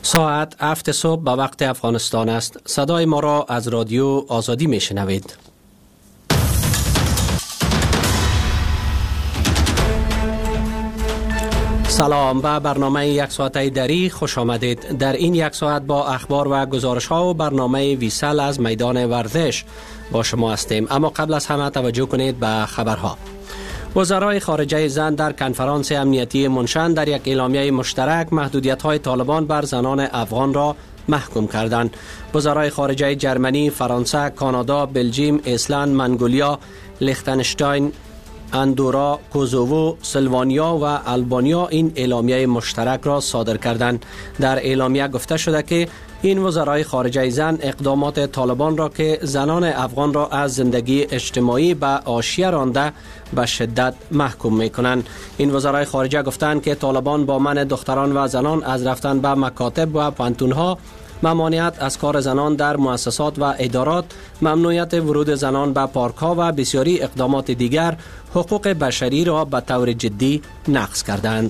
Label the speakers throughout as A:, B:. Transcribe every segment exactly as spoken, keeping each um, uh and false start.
A: ساعت هفت صبح به وقت افغانستان است. صدای ما را از رادیو آزادی می شنوید. سلام، به برنامه یک ساعته دری خوش آمدید. در این یک ساعت با اخبار و گزارش ها و برنامه ویسل از میدان ورزش با شما هستیم. اما قبل از همه توجه کنید به خبرها. وزرای خارجه زن در کنفرانس امنیتی منشن در یک اعلامیه مشترک محدودیت‌های طالبان بر زنان افغان را محکوم کردند. وزرای خارجه جرمنی، فرانسه، کانادا، بلژیم، ایسلند، منگولیا، لیختنشتاین، اندورا، کوزوو، سلوانیا و آلبانیا این اعلامیه مشترک را صادر کردند. در اعلامیه گفته شده که این وزرای خارجه زن اقدامات طالبان را که زنان افغان را از زندگی اجتماعی به حاشیه رانده به شدت محکوم می‌کنند. این وزرای خارجه گفتند که طالبان با منع دختران و زنان از رفتن به مکاتب و پانتون‌ها، ممانعت از کار زنان در مؤسسات و ادارات، ممنوعیت ورود زنان به پارک‌ها و بسیاری اقدامات دیگر حقوق بشری را به طور جدی نقض کردند.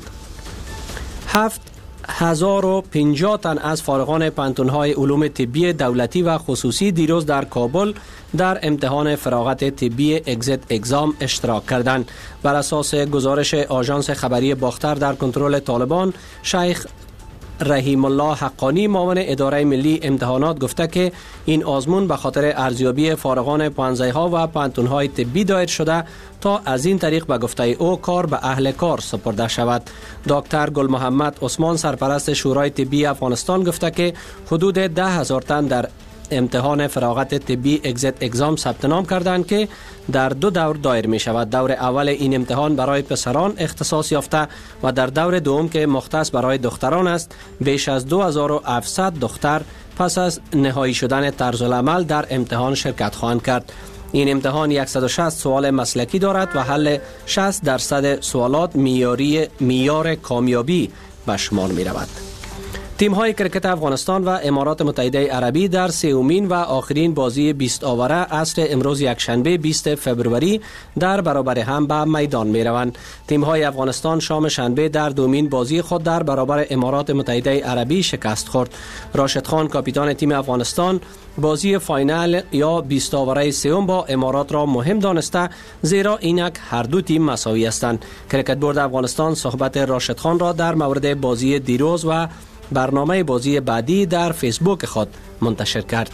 A: هفت هزار و پنجاه تن از فارغان پانتون‌های علوم طبی دولتی و خصوصی دیروز در کابل در امتحان فراغت طبی اگزیت اگزام اشتراک کردند. بر اساس گزارش آژانس خبری باختر در کنترل طالبان، شیخ رحیم الله حقانی معاون اداره ملی امتحانات گفته که این آزمون به خاطر ارزیابی فارغان پانزه‌ها و پانتون‌های طبی دایر شده تا از این طریق به گفته او کار به اهل کار سپرده شود. دکتر گل محمد عثمان سرپرست شورای طبی افغانستان گفته که حدود ده هزار تن در امتحان فراغت طبی اگزیت اگزام ثبت نام کردند که در دو دور دایر می شود. دور اول این امتحان برای پسران اختصاص یافته و در دور دوم که مختص برای دختران است، بیش از دو هزار و هفتصد دختر پس از نهایی شدن طرز العمل در امتحان شرکت خواهند کرد. این امتحان صد و شصت سوال مسلکی دارد و حل شصت درصد سوالات معیاری معیار کامیابی به شمار می رود. تیم‌های کرکت افغانستان و امارات متحده عربی در سومین و آخرین بازی بیست آوره عصر امروز یکشنبه بیست فوریه در برابر هم به میدان می‌روند. تیم‌های افغانستان شام شنبه در دومین بازی خود در برابر امارات متحده عربی شکست خورد. راشد خان کاپیتان تیم افغانستان بازی فاینال یا بیست آوره سوم با امارات را مهم دانسته، زیرا اینک هر دو تیم مساوی هستند. کرکت بورد افغانستان صحبت راشد خان را در مورد بازی دیروز و برنامه بازی بعدی در فیسبوک خود منتشر کرد.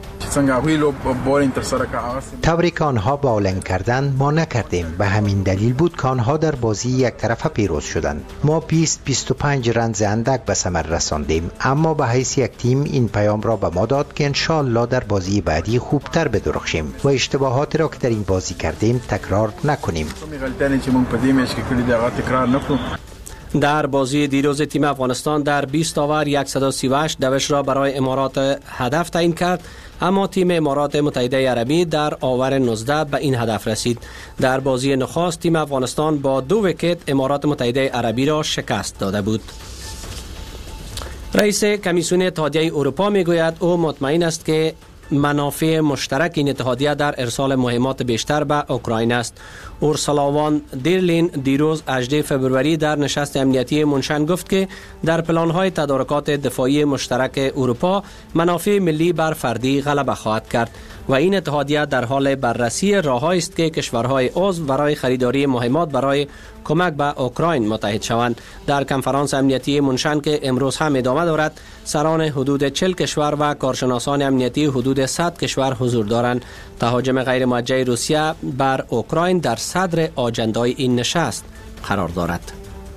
B: طوری که آنها باولنگ کردند ما نکردیم، به همین دلیل بود که آنها در بازی یک طرفه پیروز شدند. ما بیست بیست و پنج رنز اندک به ثمر رساندیم، اما به حیث یک تیم این پیام را به ما داد که انشاءالله در بازی بعدی خوبتر بدرخشیم و اشتباهاتی را که در این بازی کردیم تکرار نکنیم.
A: در بازی دیروز تیم افغانستان در بیست آور صد و سی و هشت دوش را برای امارات هدف تعیین کرد، اما تیم امارات متحده عربی در آور نوزده به این هدف رسید. در بازی نخست تیم افغانستان با دو ویکت امارات متحده عربی را شکست داده بود. رئیس کمیسیون اتحادیه اروپا میگوید او مطمئن است که منافع مشترک این اتحادیه در ارسال مهمات بیشتر به اوکراین است. اورسولا وان دیرلین دیروز هجدهم فوریه در نشست امنیتی منشن گفت که در پلان‌های تدارکات دفاعی مشترک اروپا منافع ملی بر فردی غلبه خواهد کرد و این اتحادیه در حال بررسی راه‌هایی است که کشورهای عضو برای خریداری مهمات برای کمک به اوکراین متحد شوند. در کنفرانس امنیتی منشن که امروز هم ادامه دارد، سران حدود چهل کشور و کارشناسان امنیتی حدود صد کشور حضور دارند. تهاجم غیر موجه روسیه بر اوکراین در صدر آجندای این نشست قرار دارد.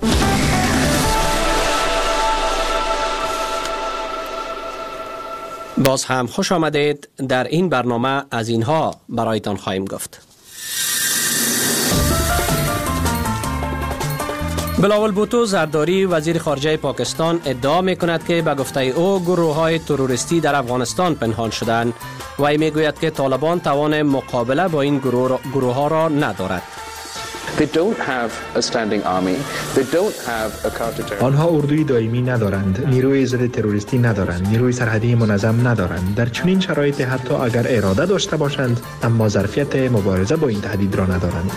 A: باز هم خوش آمدید. در این برنامه از اینها برایتان خواهیم گفت. بلاول بوتو زرداری وزیر خارجه پاکستان ادعا می کند که به گفته او گروه های تروریستی در افغانستان پنهان شدند. وی می گوید که طالبان توان مقابله با این گروه, گروه ها را ندارد.
C: آنها اردوی دائمی ندارند، نیروی ضد تروریستی ندارند، نیروی سرحدی منظم ندارند. در چنین شرایطی حتی اگر اراده داشته باشند، اما ظرفیت مبارزه با این تهدید را ندارند.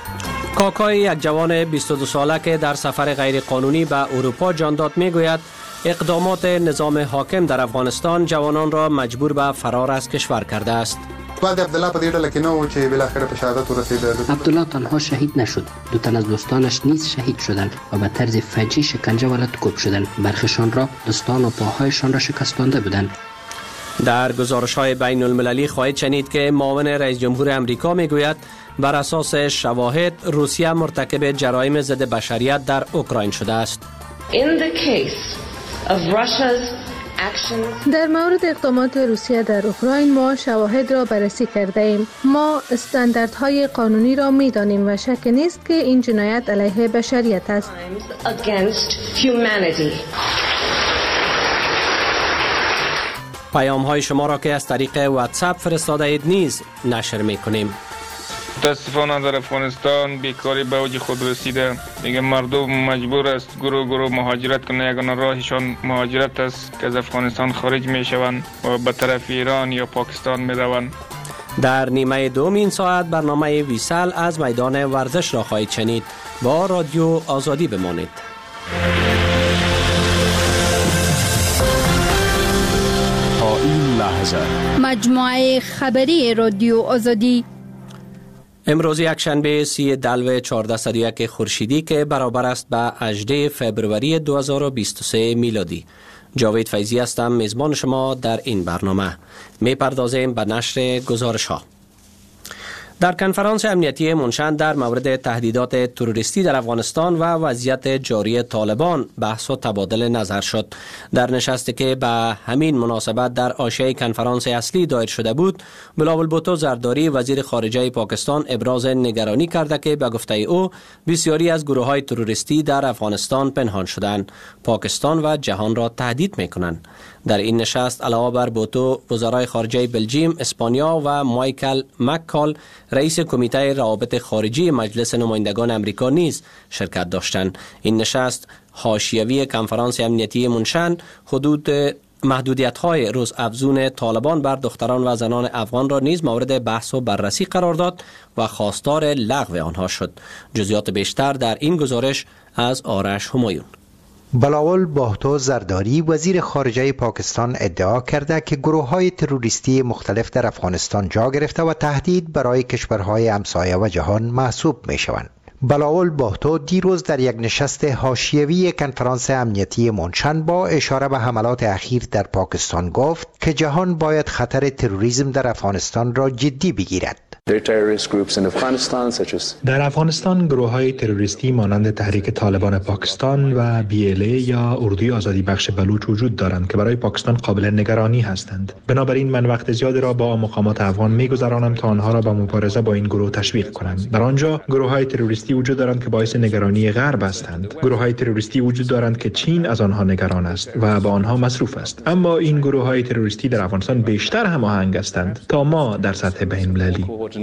A: کاکای یک جوان بیست و دو ساله که در سفر غیر قانونی به اروپا جان داد میگوید اقدامات نظام حاکم در افغانستان جوانان را مجبور به فرار از کشور کرده است.
D: بعد عبدالله په دې ډله کې نه و چې بالاخره په شهادت ورسېد.
E: عبدالله تنها شهید نشد، دو تن از دوستانش نیز شهید شدند و به طرز فجیع شکنجه و لطکوب شدند. برخیشان را دستان و پاهایشان را شکستانده بودند.
A: در گزارش‌های بین المللی خواهید شنید که معاون رئیس جمهور امریکا میگوید بر اساس شواهد روسیه مرتکب جرایم ضد بشریت در اوکراین شده است.
F: In the case of Russia's
G: در مورد اقدامات روسیه در اوکراین ما شواهد را بررسی کرده ایم. ما استانداردهای قانونی را می دانیم و شک نیست که این جنایت علیه بشریت است.
A: پیام های شما را که از طریق واتساپ فرستاده اید نیز نشر می کنیم.
H: متاسفانه در افغانستان بیکاری به اوج خود رسیده. دیگه مردم مجبور است گروه گروه مهاجرت کنند. یگانه راهشان مهاجرت است که از افغانستان خارج می شوند و به طرف ایران یا پاکستان می روند.
A: در نیمه دوم این ساعت برنامه ویسال از میدان ورزش را خواهید شنید. با رادیو آزادی بمانید.
I: تا این لحظه
J: مجموعه خبری رادیو آزادی
A: امروز یک شنبه سی دلو چهارصد و یک خورشیدی که برابر است به هجدهم فوریه دو هزار و بیست و سه میلادی. جاوید فیضی هستم، میزبان شما در این برنامه. می پردازیم به نشر گزارش ها. در کنفرانس امنیتی منشن در مورد تهدیدات تروریستی در افغانستان و وضعیت جاری طالبان بحث و تبادل نظر شد. در نشستی که به همین مناسبت در حاشیه کنفرانس اصلی دایر شده بود، بلاول بوتو زرداری وزیر خارجه پاکستان ابراز نگرانی کرده که به گفته او بسیاری از گروه‌های تروریستی در افغانستان پنهان شدند، پاکستان و جهان را تهدید می‌کنند. در این نشست علاوه بر بوتو، وزرای خارجه بلژیم، اسپانیا و مایکل مککال رئیس کمیته روابط خارجی مجلس نمایندگان امریکا نیز شرکت داشتند. این نشست حاشیوی کنفرانس امنیتی منشن حدود محدودیت‌های روز افزون طالبان بر دختران و زنان افغان را نیز مورد بحث و بررسی قرار داد و خواستار لغو آنها شد. جزئیات بیشتر در این گزارش از آرش همایون.
B: بلاول بوتو زرداری وزیر خارجه پاکستان ادعا کرده که گروه‌های تروریستی مختلف در افغانستان جا گرفته و تهدید برای کشورهای همسایه و جهان محسوب می‌شوند. بلاول بوتو دیروز در یک نشست حاشیوی کنفرانس امنیتی منشن با اشاره به حملات اخیر در پاکستان گفت که جهان باید خطر تروریسم در افغانستان را جدی بگیرد.
C: در افغانستان گروه‌های تروریستی مانند تحریک طالبان پاکستان و بی ال ای یا اردوی آزادی بخش بلوچ وجود دارند که برای پاکستان قابل نگرانی هستند. بنابراین من وقت زیادی را با مقامات افغان می‌گذرانم تا آنها را به مبارزه با این گروه تشویق کنند. در آنجا گروه‌های تروریستی وجود دارند که باعث نگرانی غرب هستند. گروه‌های تروریستی وجود دارند که چین از آنها نگران است و با آنها مصروف است. اما این گروه‌های تروریستی در افغانستان بیشتر هماهنگ هستند تا ما در سطح بین‌المللی.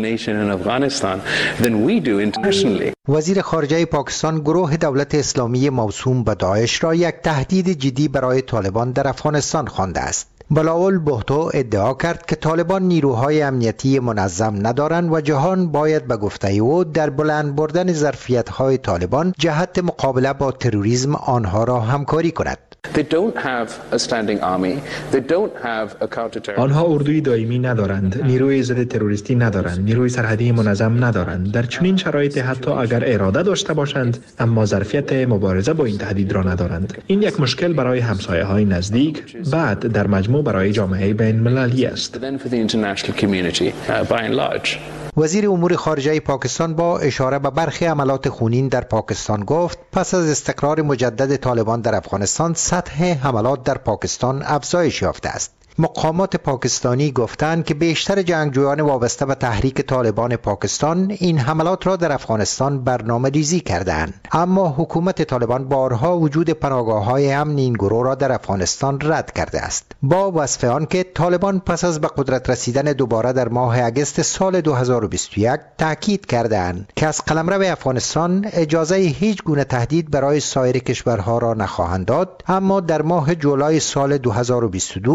B: وزیر خارجه پاکستان گروه دولت اسلامی موسوم به داعش را یک تهدید جدی برای طالبان در افغانستان خوانده است. بلاول بوتو ادعا کرد که طالبان نیروهای امنیتی منظم ندارند و جهان باید به گفته او در بلند بردن ظرفیت‌های طالبان جهت مقابله با تروریسم آنها را همکاری کند.
C: آنها اردوی دائمی ندارند، نیروی ضد تروریستی ندارند، نیروی سرحدی منظم ندارند. در چنین شرایطی حتی اگر اراده داشته باشند اما ظرفیت مبارزه با این تهدید را ندارند. این یک مشکل برای همسایه‌های نزدیک، بعد در مجموع برای جامعه بین‌المللی است.
B: وزیر امور خارجه پاکستان با اشاره به برخی حملات خونین در پاکستان گفت پس از استقرار مجدد طالبان در افغانستان سطح حملات در پاکستان افزایش یافته است. مقامات پاکستانی گفتند که بیشتر جنگجویان وابسته به تحریک طالبان پاکستان این حملات را در افغانستان برنامه ریزی کردند، اما حکومت طالبان بارها وجود پناهگاه‌های امن این گروه را در افغانستان رد کرده است. با وصف آن که طالبان پس از به قدرت رسیدن دوباره در ماه اگست سال دو هزار و بیست و یک تاکید کردند که از قلمرو افغانستان اجازه هیچ گونه تهدید برای سایر کشورها را نخواهند داد، اما در ماه جولای سال دو هزار و بیست و دو ایمن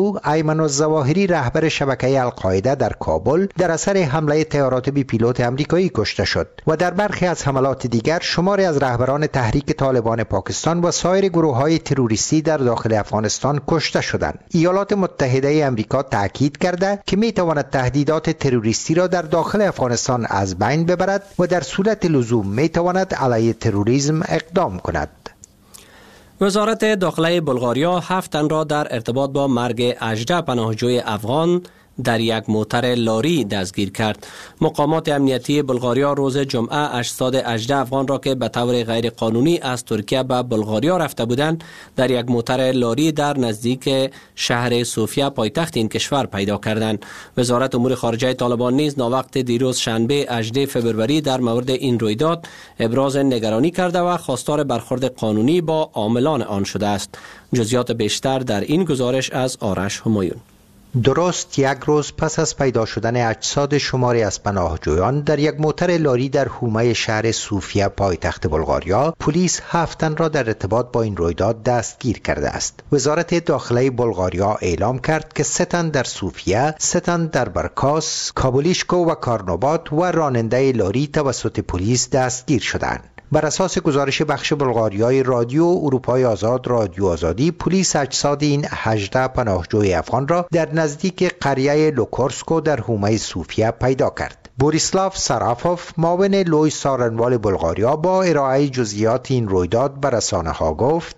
B: ایمن الظواهری رهبر شبکه القاعده در کابل در اثر حمله طیارات بی پیلوت آمریکایی کشته شد و در برخی از حملات دیگر شماری از رهبران تحریک طالبان پاکستان و سایر گروه‌های تروریستی در داخل افغانستان کشته شدند. ایالات متحده آمریکا تاکید کرده که می‌تواند تهدیدات تروریستی را در داخل افغانستان از بین ببرد و در صورت لزوم می‌تواند علیه تروریسم اقدام کند.
A: وزارت داخله بلغاریا هفت تن را در ارتباط با مرگ هجده پناهجوی افغان در یک موتر لاری دستگیر کرد. مقامات امنیتی بلغاریا روز جمعه اجساد هجده افغان را که به طور غیر قانونی از ترکیه به بلغاریا رفته بودند در یک موتر لاری در نزدیک شهر صوفیا پایتخت این کشور پیدا کردند. وزارت امور خارجه طالبان نیز ناوقت دیروز شنبه هجدهم فوریه در مورد این رویداد ابراز نگرانی کرده و خواستار برخورد قانونی با عاملان آن شده است. جزئیات بیشتر در این گزارش از آرش همایون.
B: درست یک روز پس از پیدا شدن اجساد شماری از پناهجویان در یک موتر لاری در حومه شهر صوفیا پایتخت بلغاریا، پلیس هفت تن را در ارتباط با این رویداد دستگیر کرده است. وزارت داخله بلغاریا اعلام کرد که سه تن در صوفیا، سه تن در برکاس، کابولیشکو و کارنوبات و راننده لاری توسط پلیس دستگیر شدند. بر اساس گزارش بخش بلغاریای رادیو اروپای آزاد رادیو آزادی، پلیس اجساد این هجده پناهجوی افغان را در نزدیک قریه لوکورسکو در حومه صوفیا پیدا کرد. بوریسلاف سرافوف معاون لوی سارنوال بلغاریا با ارائه جزئیات این رویداد به رسانه‌ها گفت: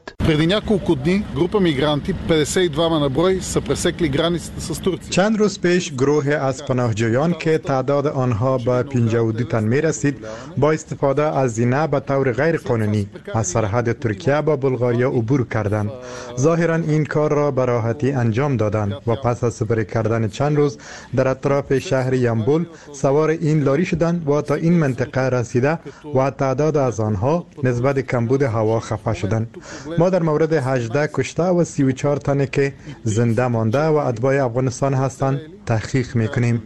K: چند روز پیش گروه از پناهجویان که تعداد آنها به پنجاه و دو تن می رسید با استفاده از زینه به طور غیر قانونی از سرحد ترکیه با بلغاریا عبور کردند. ظاهرا این کار را به راحتی انجام دادند و پس از سپری کردن چند روز در اطراف شهر یامبول سوار این لاری شدند و تا این منطقه رسیده و تعداد از آنها نسبت کمبود هوا خفه شدند. ما در مورد هجده کشته و سی و چهار تنی که زنده مانده و اتباع افغانستان هستند تحقیق میکنیم.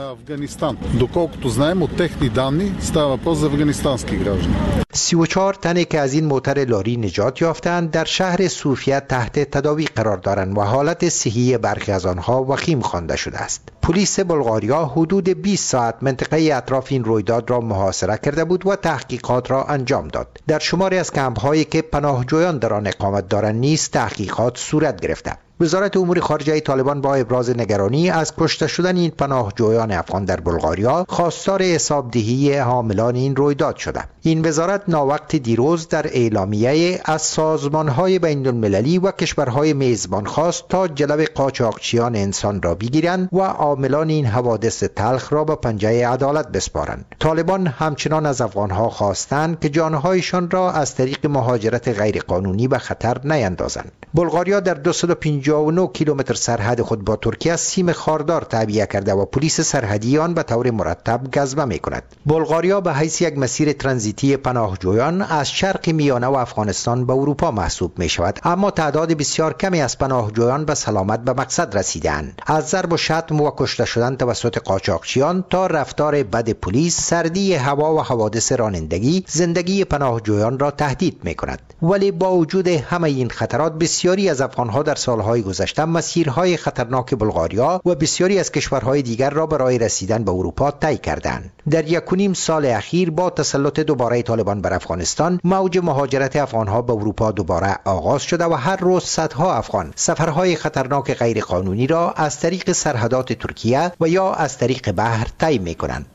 B: سی و چهار تنی که از این موتر لاری نجات یافتند در شهر صوفیا تحت تداوی قرار دارند و حالت صحی برخی از آنها وخیم خوانده شده است. پلیس بلغاریا حدود بیست ساعت منطقه اطراف این رویداد را محاصره کرده بود و تحقیقات را انجام داد. در شماری از کمپ‌هایی که پناهجویان در آن اقامت دارند نیز تحقیقات صورت گرفته. وزارت امور خارجه طالبان با ابراز نگرانی از کشته شدن این پناهجویان افغان در بلغاریا خواستار حسابدهی حاملان این رویداد شده. این وزارت ناوقت دیروز در اعلامیه از سازمان‌های بین‌المللی و کشورهای میزبان خواست تا جلب قاچاقچیان انسان را بگیرند و عاملان این حوادث تلخ را به پنجه عدالت بسپارند. طالبان همچنان از افغان‌ها خواستند که جان‌هایشان را از طریق مهاجرت غیرقانونی به خطر نیندازند. بلغاریا در دویست و پنجاه و نه کیلومتر سرحد خود با ترکیه سیم خاردار تعبیه کرده و پلیس سرحدی آن به طور مرتب جذب می‌کند. بلغاریا به حیث یک مسیر ترانزیتی پناهجویان از شرق میانه و افغانستان به اروپا محسوب می شود، اما تعداد بسیار کمی از پناهجویان به سلامت به مقصد رسیدند. از ضرب و شتم و کشته شدن توسط قاچاقچیان تا رفتار بد پلیس، سردی هوا و حوادث رانندگی زندگی پناهجویان را تهدید می کند. ولی با وجود همه این خطرات بسیاری از افغانها در سالهای گذشته مسیرهای خطرناک بلغاریا و بسیاری از کشورهای دیگر را برای رسیدن به اروپا طی کردند. در یک و نیم سال اخیر با تسلط دوباره طالبان بر افغانستان، موج مهاجرت افغانها به اروپا دوباره آغاز شده و هر روز صدها افغان سفرهای خطرناک غیرقانونی را از طریق سرحدات ترکیه و یا از طریق بحر طی می‌کنند.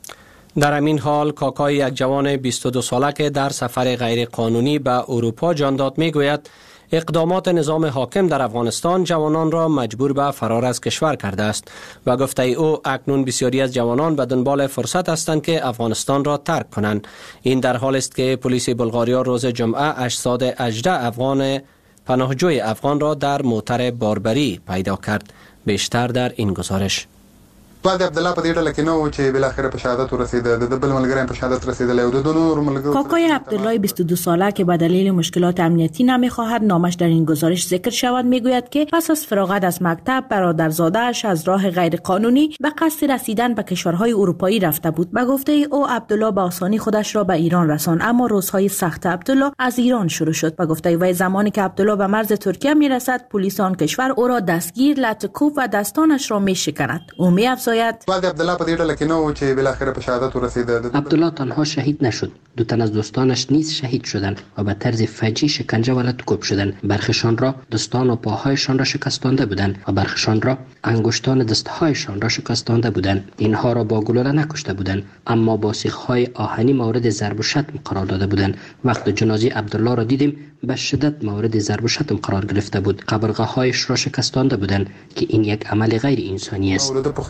A: در همین حال کاکای یک جوان بیست و دو ساله که در سفر غیرقانونی به اروپا جان داد میگوید اقدامات نظام حاکم در افغانستان جوانان را مجبور به فرار از کشور کرده است و گفته او اکنون بسیاری از جوانان به دنبال فرصت هستند که افغانستان را ترک کنند. این در حال است که پلیس بلغاریا روز جمعه اجساد هجده افغان پناهجوی افغان را در موتر باربری پیدا کرد. بیشتر در این گزارش.
D: استاد عبدالله په دې ډله کې نو چې بالاخره په شهادت ورسیده، د بل ملګری په شهادت رسیدلی او د دو نور ملګرو.
L: کاکای عبدالله بیست و دو ساله که به دلیل مشکلات امنیتی نمیخواهد نامش در این گزارش ذکر شود میگوید که پس از فراغت از مکتب برادرزاده‌اش از راه غیرقانونی به قصد رسیدن به کشورهای اروپایی رفته بود. به گفته او عبدالله به آسانی خودش را به ایران رساند، اما روزهای سخت عبدالله از ایران شروع شد. به گفته وی زمانی که عبدالله به مرز ترکیه میرسد پلیس آن کشور او را دستگیر، لطکوب و دستانش را میشکند. او میافزاید
D: استاد عبدالله په دې ډله کې نو چې بالاخره په شهادت ورسیده.
E: عبدالله تنها شهید نشد، دو تن از دوستانش نیز شهید شدند و به طرز فجیع شکنجه و لطکوب شدند. برخشان را دستان و پاهایشان را شکستانده بودند و برخشان را انگشتان دستهایشان را شکستانده بودند. اینها را با گلوله نکشته بودند، اما با سیخ‌های آهنی مورد ضرب و شتم قرار داده بودند. وقت جنازه عبدالله را دیدیم به شدت مورد ضرب و شتم قرار گرفته بود. قبرغه هایش را شکستانده بودند که این یک عمل غیر انسانی است.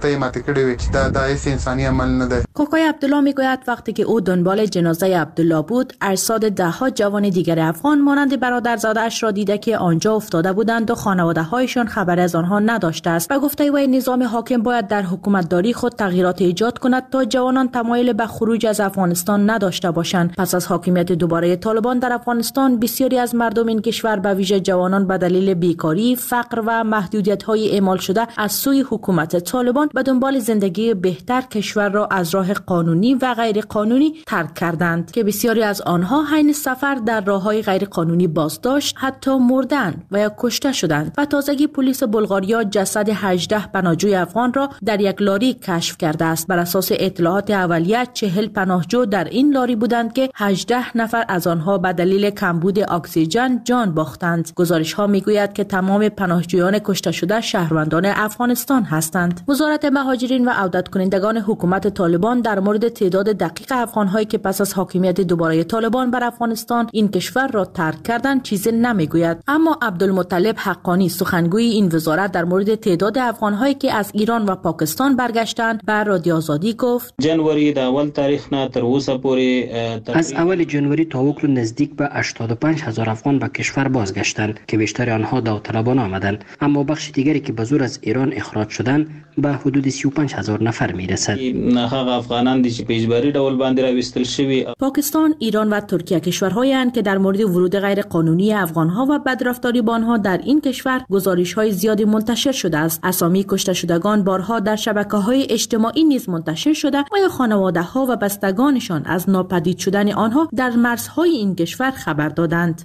L: کاکای عبدالله میگوید وقتی که او دنبال جنازه عبدالله بود، ارصاد ده ها جوان دیگر افغان مانند برادرزاده اش را دیده که آنجا افتاده بودند و خانواده هایشان خبر از آنها نداشته است. و گفته وی نظام حاکم باید در حکومتداری خود تغییرات ایجاد کند تا جوانان تمایل به خروج از افغانستان نداشته باشند. پس از حاکمیت دوباره طالبان در افغانستان بسیاری از مردم این کشور به ویژه جوانان به دلیل بیکاری، فقر و محدودیت‌های اعمال شده از سوی حکومت طالبان به دنبال زندگی بهتر کشور را از راه قانونی و غیر قانونی ترک کردند که بسیاری از آنها حین سفر در راه‌های غیر قانونی بازداشت، حتی مردند و یا کشته شدند. و تازگی پلیس بلغاریا جسد هجده پناهجوی افغان را در یک لاری کشف کرده است. بر اساس اطلاعات اولیه چهل پناهجو در این لاری بودند که هجده نفر از آنها به دلیل کمبود اکسیژن جان باختند. گزارش ها میگوید که تمام پناهجویان کشته شده شهروندان افغانستان هستند. وزارت مهاجرین و عودت کنندگان حکومت طالبان در مورد تعداد دقیق افغان‌هایی که پس از حاکمیت دوباره طالبان بر افغانستان این کشور را ترک کردند چیزی نمیگوید. اما عبدالمطلب حقانی سخنگوی این وزارت در مورد تعداد افغان‌هایی که از ایران و پاکستان برگشتند به رادیو آزادی گفت:
M: جنوری د اول تاریخ نه تر اوسه پورې
E: از اول جنوری تا اکنون نزدیک به هشتاد و پنج هزار افغان به کشور بازگشتند که بیشتر آنها داوطلبانه آمدند، اما بخش دیگری که به زور از ایران اخراج شدند به حدود سی و پنج هزار نفر میرسد.
M: هغه افغانان دي چې په اجباري ډول باندې راوستل شوي.
L: پاکستان، ایران و ترکیه کشورهایی هستند که در مورد ورود غیر قانونی افغانها و بدرفتاری با آنها در این کشور گزارش‌های زیادی منتشر شده است. اسامی کشته شدگان بارها در شبکه‌های اجتماعی نیز منتشر شده و یا خانواده‌ها و بستگانشان از ناپدید شدن آنها در مرزهای این کشور خبر دادند.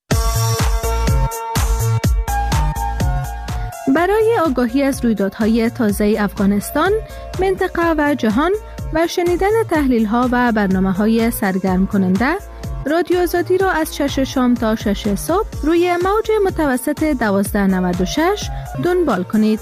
G: برای آگاهی از رویدادهای تازه افغانستان، منطقه و جهان و شنیدن تحلیل‌ها و برنامه‌های سرگرم کننده، رادیو آزادی را از شش شام تا شش صبح روی موج متوسط دوازده نود و شش دنبال کنید.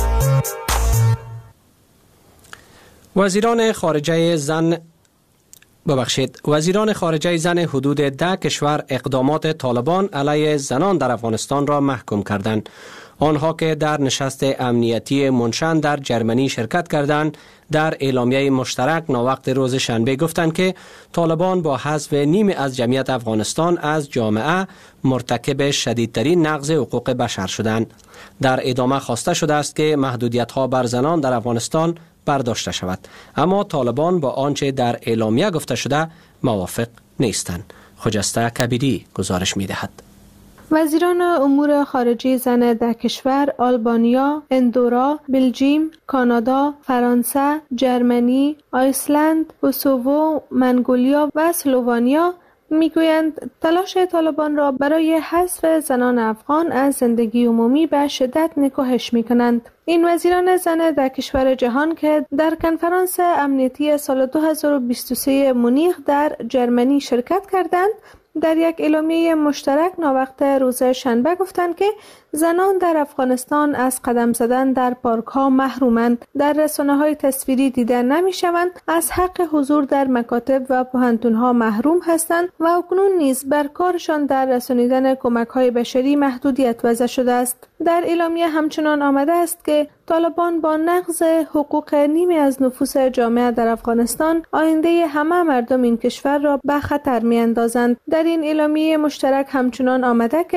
A: وزیران خارجه زن ببخشید وزیران خارجه زن حدود ده کشور اقدامات طالبان علیه زنان در افغانستان را محکوم کردند. آنها که در نشست امنیتی منشن در جرمنی شرکت کردند، در اعلامیه مشترک ناوقت روز شنبه گفتند که طالبان با حذف نیمی از جمعیت افغانستان از جامعه مرتکب شدیدترین نقض حقوق بشر شدند. در ادامه خواسته شده است که محدودیت‌ها بر زنان در افغانستان برداشته شود، اما طالبان با آنچه در اعلامیه گفته شده موافق نیستند. خجسته کبیری گزارش می‌دهد.
G: وزیران امور خارجه زن ده کشور آلبانیا، اندورا، بلژیم، کانادا، فرانسه، جرمنی، آیسلند، کوسوو، منگولیا و اسلوونیا میگویند تلاش طالبان را برای حذف زنان افغان از زندگی عمومی به شدت نکوهش میکنند. این وزیران زن در کشور جهان که در کنفرانس امنیتی سال دو هزار و بیست و سه مونیخ در جرمنی شرکت کردند، در یک اعلامیه مشترک ناوقت روز شنبه گفتند که زنان در افغانستان از قدم زدن در پارک ها محرومند، در رسانه های تصویری دیده نمی شوند، از حق حضور در مکاتب و پوهنتون ها محروم هستند و اکنون نیز بر کارشان در رسانیدن کمک های بشری محدودیت وضع شده است. در اعلامیه همچنان آمده است که طالبان با نقض حقوق نیمی از نفوس جامعه در افغانستان آینده همه مردم این کشور را به خطر می اندازند. در این اعلامیه مشترک همچنان آمده که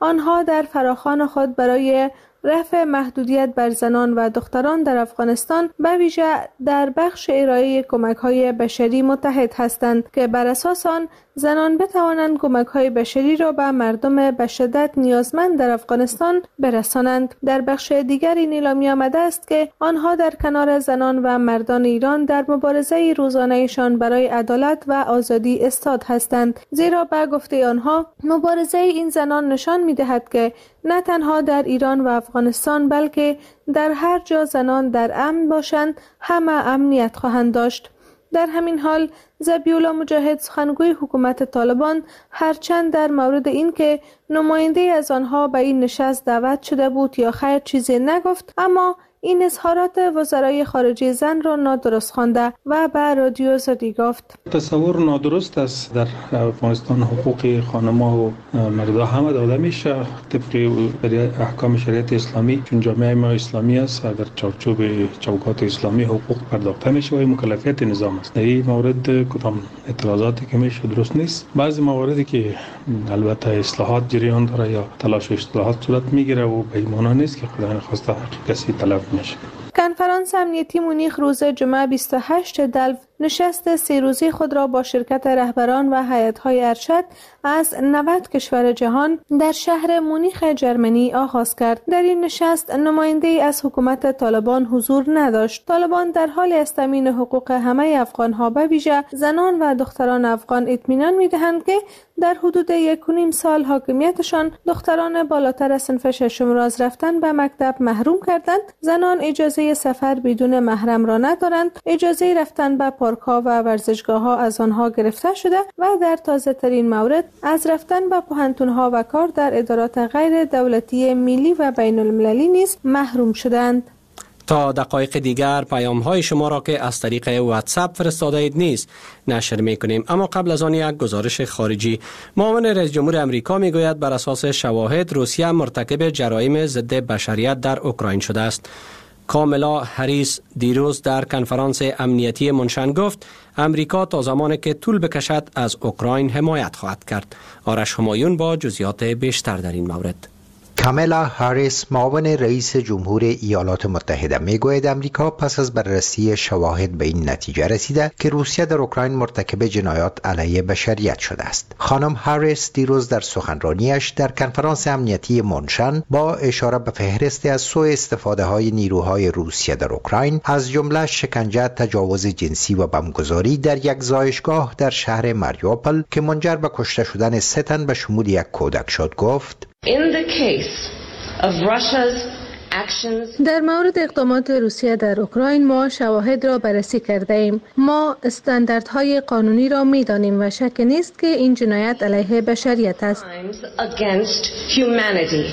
G: آنها در فراخوان خود برای رفع محدودیت بر زنان و دختران در افغانستان به ویژه در بخش ارائه کمک‌های بشری متحد هستند که بر اساس آن زنان بتوانند کمک‌های بشری را به مردم به شدت نیازمند در افغانستان برسانند. در بخش دیگر این اعلامیه آمده است که آنها در کنار زنان و مردان ایران در مبارزه روزانه‌شان برای عدالت و آزادی استاد هستند، زیرا به گفته آنها مبارزه این زنان نشان می‌دهد که نه تنها در ایران و افغانستان بلکه در هر جا زنان در امن باشند همه امنیت خواهند داشت. در همین حال ذبیح‌الله مجاهد سخنگوی حکومت طالبان هرچند در مورد این که نماینده از آنها به این نشست دعوت شده بود یا خیر چیزی نگفت، اما این اظهارات وزرای خارجه زن را نادرست خوانده و به رادیو آزادی گفت
C: تصور نادرست است. در افغانستان حقوق خانم‌ها و مردها همه داده میشه طبق احکام شریعت اسلامی، چون جامعه ما اسلامی است و در چارچوب چوکات اسلامی حقوق پرداخته میشه و مکلفیت نظام است. در این مورد کدام اعتراضاتی که میشه درست نیست. بعضی مواردی که البته اصلاحات جریان داره یا تلاش اصلاحات صورت میگیره و به این معنی نیست که خدا نخواسته کسی طلب میشه.
G: کنفرانس امنیتی مونیخ روز جمعه بیست و هشتم دلو نشست سه روزه خود را با شرکت رهبران و هیئت‌های ارشد از نود کشور جهان در شهر مونیخ جرمنی آغاز کرد. در این نشست نماینده از حکومت طالبان حضور نداشت. طالبان در حال از تامین حقوق همه افغان‌ها به ویژه زنان و دختران افغان اطمینان می‌دهند که در حدود یک و نیم سال حاکمیتشان دختران بالاتر از صنف ششم را از رفتن به مکتب محروم کردند. زنان اجازه سفر بدون محرم را ندارند. اجازه رفتن به پارک‌ها و ورزشگاه‌ها از آنها گرفته شده و در تازه‌ترین مورد از رفتن به پوهنتون‌ها و کار در ادارات غیر دولتی ملی و بین المللی نیز محروم شدند.
A: تا دقایق دیگر پیام های شما را که از طریق واتساپ فرستاده اید نیز نشر می کنیم. اما قبل از آن یک گزارش خارجی. معاون رئیس جمهور امریکا می گوید بر اساس شواهد روسیه مرتکب جرایم ضد بشریت در اوکراین شده است. کاملا هریس دیروز در کنفرانس امنیتی منشن گفت امریکا تا زمانی که طول بکشد از اوکراین حمایت خواهد کرد. آرش همایون با جزئیات بیشتر در این مورد.
B: کاملا هریس معاون رئیس جمهور ایالات متحده میگوید امریکا پس از بررسی شواهد به این نتیجه رسیده که روسیه در اوکراین مرتکب جنایات علیه بشریت شده است. خانم هریس دیروز در سخنرانیش در کنفرانس امنیتی منشن با اشاره به فهرستی از سوء استفاده های نیروهای روسیه در اوکراین از جمله شکنجه، تجاوز جنسی و بمبگذاری در یک زایشگاه در شهر ماریوپل که منجر به کشته شدن سه تن به شمول یک کودک شد گفت
F: In the case of Russia's actions...
G: در مورد اقدامات روسیه در اوکراین ما شواهد را بررسی کرده ایم. ما استانداردهای قانونی را می دانیم و شک نیست که این جنایت علیه بشریت است.
F: Against humanity.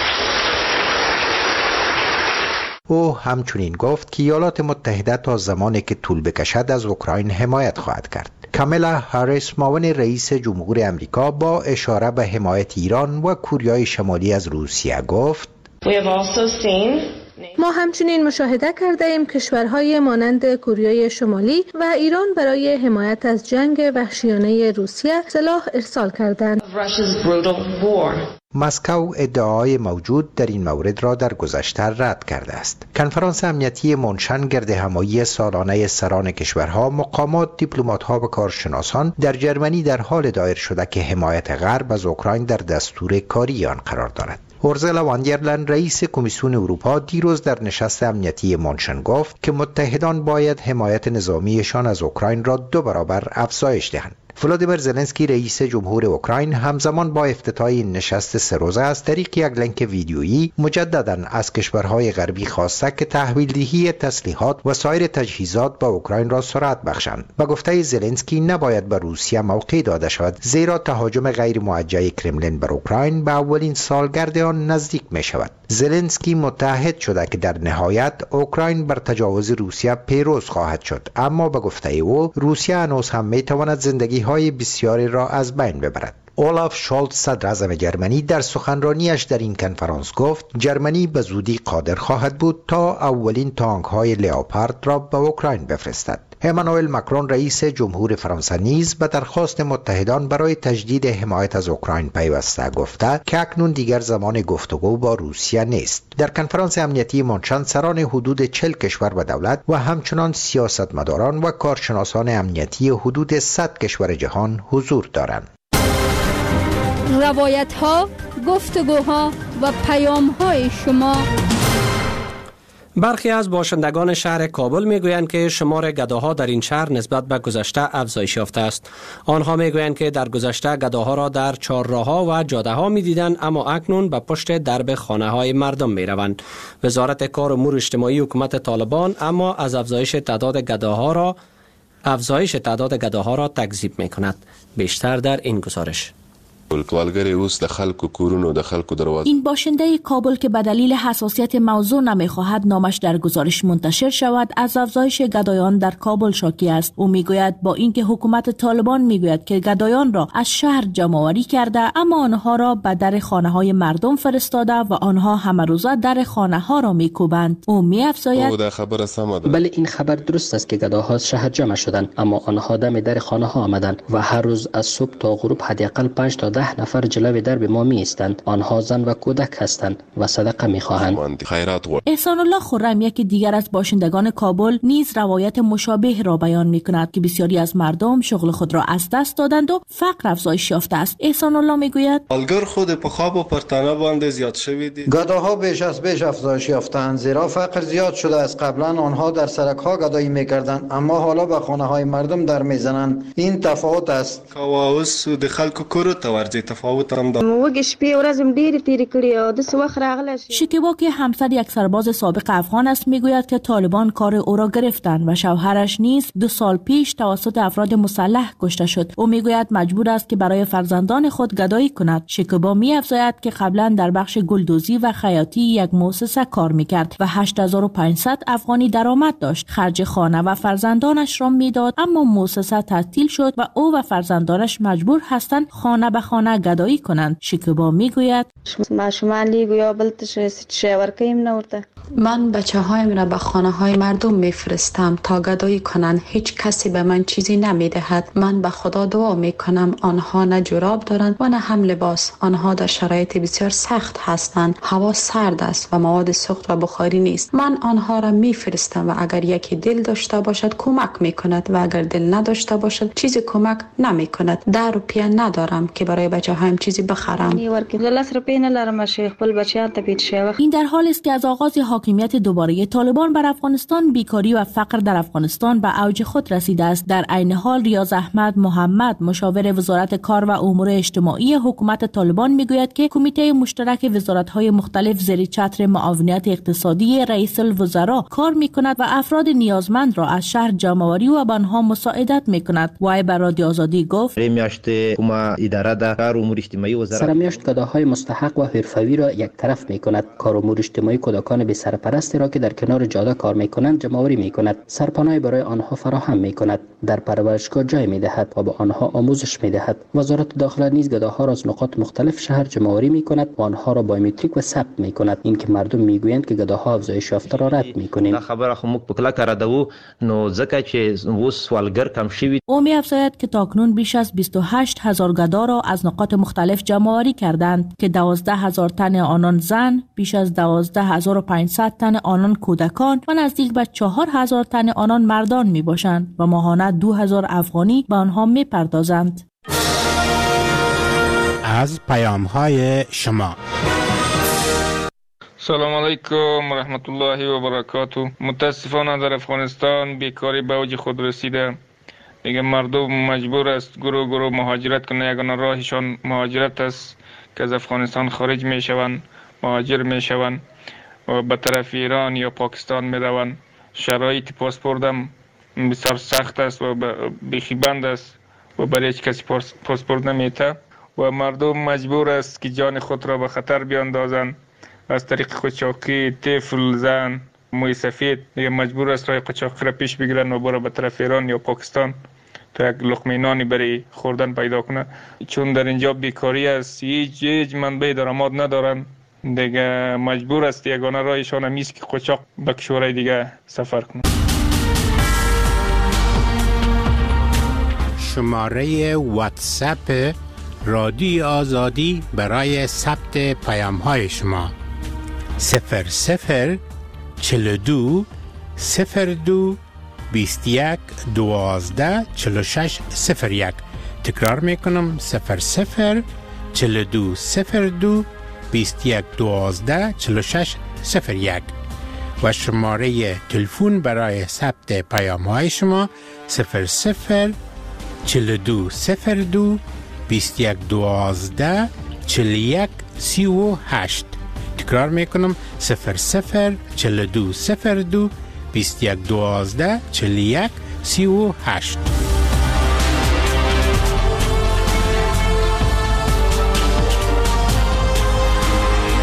B: او همچنین گفت که ایالات متحده تا زمانی که طول بکشد از اوکراین حمایت خواهد کرد. کاملا هریس معاون رئیس جمهور امریکا با اشاره به حمایت ایران و کوریای شمالی از روسیه گفت
G: ما همچنین مشاهده کرده ایم کشورهای مانند کوریای شمالی و ایران برای حمایت از جنگ وحشیانه روسیه سلاح ارسال کردند.
B: مسکو ادعای موجود در این مورد را در گذشته رد کرده است. کنفرانس امنیتی منشن گرد همایی سالانه سران کشورها، مقامات، دیپلمات‌ها و کارشناسان در جرمنی در حال دایر شده که حمایت غرب از اوکراین در دستور کاری آن قرار دارد. اورزلا وان در لین رئیس کمیسیون اروپا دیروز در نشست امنیتی منشن گفت که متحدان باید حمایت نظامیشان از اوکراین را دو برابر افزایش دهند. ولادیمیر زلنسکی رئیس جمهور اوکراین همزمان با افتتاح این نشست سه روزه از طریق یک لینک ویدیویی مجددا از کشورهای غربی خواسته که تحویلدهی تسلیحات و سایر تجهیزات به اوکراین را سرعت بخشند. به گفته زلنسکی نباید به روسیه موقع داده شود زیرا تهاجم غیر موجه کرملین بر اوکراین به اولین سالگرد آن نزدیک می شود. زلنسکی متحد شده که در نهایت اوکراین بر تجاوز روسیه پیروز خواهد شد، اما به گفته او روسیه هنوز هم می تواند زندگی های بسیاری را از بین ببرد. اولاف شولز صدر اعظم جرمنی در سخنرانیش در این کنفرانس گفت جرمنی به زودی قادر خواهد بود تا اولین تانک های لئوپارد را به اوکراین بفرستد. امانوئل ماکرون رئیس جمهور فرانسه نیز به درخواست متحدان برای تجدید حمایت از اوکراین پیوسته گفته که اکنون دیگر زمان گفتگو با روسیه نیست. در کنفرانس امنیتی مانچند سران حدود چهل کشور و دولت و همچنان سیاستمداران و کارشناسان امنیتی حدود صد کشور جهان حضور دارند.
J: روایت ها، گفتگوها و پیام های شما.
A: برخی از باشندگان شهر کابل میگویند که شمار گداها در این شهر نسبت به گذشته افزایش یافته است. آنها میگویند که در گذشته گداها را در چهارراه‌ها و جاده‌ها می‌دیدند، اما اکنون به پشت درب خانه‌های مردم می‌روند. وزارت کار و امور اجتماعی حکومت طالبان اما از افزایش تعداد گداها را افزایش تعداد گداها را تکذیب می‌کند. بیشتر در این گزارش.
L: این باشنده کابل که به دلیل حساسیت موضوع نمیخواهد نامش در گزارش منتشر شود، از افزایش گدایان در کابل شاکی است. او میگوید با اینکه حکومت طالبان میگوید که گدایان را از شهر جمع‌آوری کرده، اما آنها را به در خانه های مردم فرستاده و آنها همه روزه در خانه ها را میکوبند. او میافزاید
E: بله، این خبر درست است که گداها از شهر جمع شدند، اما آنها دم در خانه ها آمدند و هر روز از صبح تا غروب حداقل پنج تا ده نفر جلوی درب ما می ایستند. آنها زن و کودک هستند و صدقه می خواهند.
L: احسان الله خرم، یکی دیگر از باشندگان کابل، نیز روایت مشابه را بیان می کند که بسیاری از مردم شغل خود را از دست دادند و فقر افزایش یافته است. احسان الله می گوید
N: الگر خود په خواب و پرتانه باندې زیاد شوی دی.
O: گداها بیش از بیش افزایش یافتند، زیرا فقر زیاد شده است. قبلا آنها در سرک ها گدایی می کردند، اما حالا به خانه های مردم در می زنند. این تفاوت است.
N: کواوس د خلکو کورو ته ورځي. تفاوت هم ده.
P: موږ شپې ورځې ډېرې تېرې کړې او د څه وخت راغلی شي.
L: شکیبا که همسر یک سرباز سابق افغان است میگوید که طالبان کار او را گرفتند و شوهرش نیز دو سال پیش توسط افراد مسلح کشته شد. او میگوید مجبور است که برای فرزندان خود گدایی کند. شکیبا می‌افزاید که قبلا در بخش گلدوزی و خیاطی یک مؤسسه کار میکرد و هشت هزار و پانصد افغانی درآمد داشت. خرج خانه و فرزندانش را میداد، اما مؤسسه تعطیل شد و او و فرزندانش مجبور هستند خانه به خانه گدایی کنند. شکیبا میگوید
Q: من بچه هایم را به خانه های مردم میفرستم تا گدایی کنند. هیچ کسی به من چیزی نمیدهد. من به خدا دعا میکنم. آنها نه جراب دارند و نه هم لباس. آنها در شرایط بسیار سخت هستند. هوا سرد است و مواد سوخت و بخاری نیست. من آنها را میفرستم و اگر یکی دل داشته باشد کمک میکند و اگر دل نداشته باشد چیزی کمک نمیکند. ده روپیه ندارم که برای بچه هایم چیزی بخرم.
L: این در حال است که از آغاز حاکمیت دوباره طالبان بر افغانستان بیکاری و فقر در افغانستان به اوج خود رسیده است. در عین حال ریاض احمد محمد، مشاور وزارت کار و امور اجتماعی حکومت طالبان میگوید که کمیته مشترک وزارت‌های مختلف زیر چتر معاونت اقتصادی رئیس الوزراء کار میکند و افراد نیازمند را از شهر جمع‌آوری و به آنها مساعدت میکند. وای بر رادیو آزادی گفت
R: میاشت کومه اداره در کار امور اجتماعی وزارت
E: سرمیاشت گداهای مستحق و حرفوی را یک طرف میکند. کار امور اجتماعی کودکان بی سرپرستی را که در کنار جاده کار میکنند جمع‌آوری میکند. سرپناه برای آنها فراهم میکند. در پرورشگاه جای میدهد و به آنها آموزش میدهد. وزارت داخله نیز گداها را از نقاط مختلف شهر جمع‌آوری میکند و آنها را بایومتریک و ثبت میکند. این که مردم میگویند که گداها افزایش یافته را رد میکنیم.
R: دا خبره خو موږ په کلکه ردوو، نو ځکه چې اوس سوالګر کم شوي.
L: او می‌افزاید که تاکنون بیش از بیست و هشت هزار گدا را از نقاط مختلف جمع‌آوری کردند که دوازده هزار تن آنان زن، بیش از دوازده هزار و پانصد تن آنان کودکان و نزدیک به چهار هزار تن آنان مردان می باشند و ماهانه دو هزار افغانی به آنها می پردازند.
S: از پیام های شما.
H: سلام علیکم و رحمت الله و برکاته. متاسفانه در افغانستان بیکاری به اوج خود رسیده. دیگه مردم مجبور است گروه گروه مهاجرت کنه. یگانه راهشان مهاجرت است که از افغانستان خارج می شوند، مهاجر می شوند و به طرف ایران یا پاکستان می روند. شرایط پاسپورت هم بسیار سخت است و بیخی بند است و برای هیچ کسی پاسپورت نمیده و مردم مجبور است که جان خود را به خطر بیاندازند از طریق قاچاقی. طفل، زن، موی سفید دیگه مجبور است راه قاچاقی را پیش بگیرن و برای به طرف ایران یا پاکستان تا یک لقمه نانی برای خوردن پیدا کنه. چون در اینجا بیکاری است، هیچ هیچ منبع درآمد ندارن، دیگه مجبور است یگانه راهشان هم است که قاچاق به کشورهای دیگه سفر کنه.
S: شماره واتساپ رادیو آزادی برای ثبت پیام های شما صفر صفر چهل و دو صفر دو بیست و یک دوازده چهل و شش صفر یک. تکرار میکنم صفر صفر چهل و دو صفر دو بیست و یک دوازده چهل و شش صفر یک و شماره تلفن برای ثبت پیام های شما صفر صفر چهل و دو صفر دو بیست و یک دوازده چهل و یک سی و هشت. تکرار میکنم صفر صفر چهل و دو صفر دو بیست و یک دوازده چهل و یک سی و هشت.